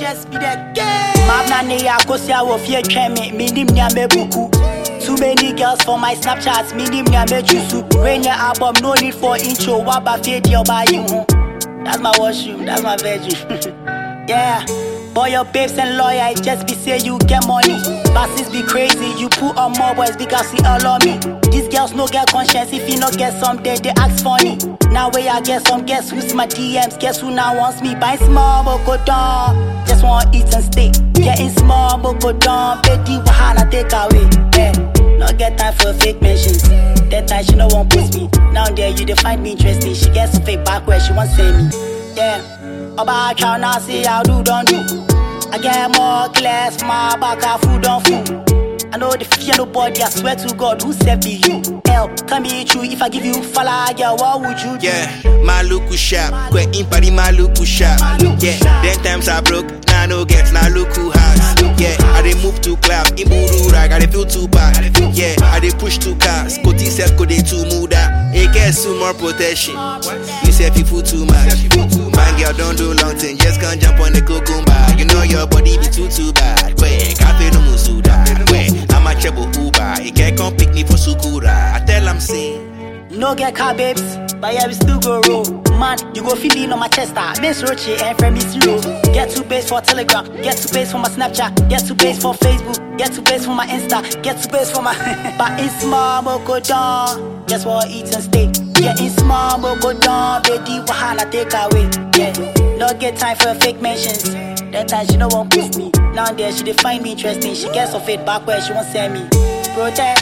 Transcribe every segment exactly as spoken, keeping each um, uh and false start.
just be the game. Mabna ne ya kosia wo fie tweme, minim nya mebuku. Too many girls for my Snapchats, minim nya me chusu. Rain your album, no need for intro, waba fade your body. That's my washroom, that's my bedroom. Yeah. Boy, your babes and lawyer, it just be say you get money. Bosses be crazy, you put on more boys because he all on me. These girls no get conscience, if you no get some, they, they act funny. Now where I get some, guess who's my D Ms, guess who now wants me? Buy small, but go down. Just want eat and stay. Getting small, but go down. Betty wahala take away. Yeah. No get time for fake mentions. That time she no one post me. Now there you they find me interesting. She gets some fake back where she won't say me. Yeah. About child now see how do don't do. I get more class, my back I food on food. I know the fear nobody, I swear to God, who said be you? Hell, can be true if I give you fala, yeah, what would you do? Yeah, my look was sharp, quite in party, my look was sharp. Yeah, then times I broke, now no get, now look who has. Yeah, I dey move to club, in Buru rag, I dey feel too bad. Yeah, I dey push two cars, Scotty said, could they too move that? It gets some more protection. You say if you fool too much, my girl don't do long thing, just can't jump on the cucumber. You know your body be too too bad. Wait, cafe no musuda. Wait, I'm a trouble Uber. He can't come pick me for Sukura. I tell him say, no get car babes, but yeah we still go roll. Man, you go feeling on my chest, ah. Miss Roche and friend me zero. Get two base for Telegram, get two base for my Snapchat, get two base for Facebook, get two base for my Insta, get two base for my. But in small, but go down. Just want eat and stay. Yeah, in small, but go down. Baby, wahala take away. Yeah, no get time for fake mentions. That time she no one post me. Now there she dey find me interesting. She gets some feedback where she won't send me. Protect,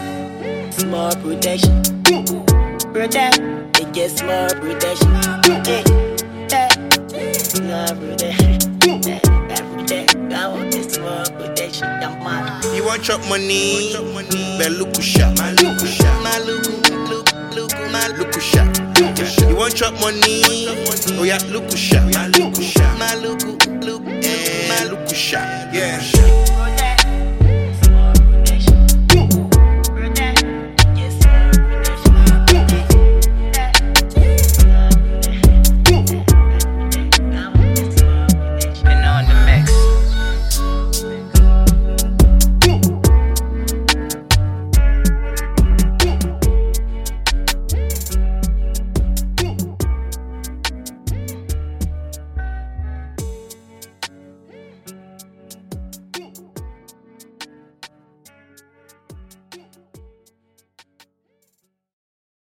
small protection. Protect, it gets more protection. Hey, hey, small protection. Hey, protect, I want this small protection. I'm mad. you want chop money? But look who shot, my look who shot, my look, look, look, my look who shot. You want chop money? Oh yeah, look who shot, my look who shot, my look, look, my look who shot. Yeah.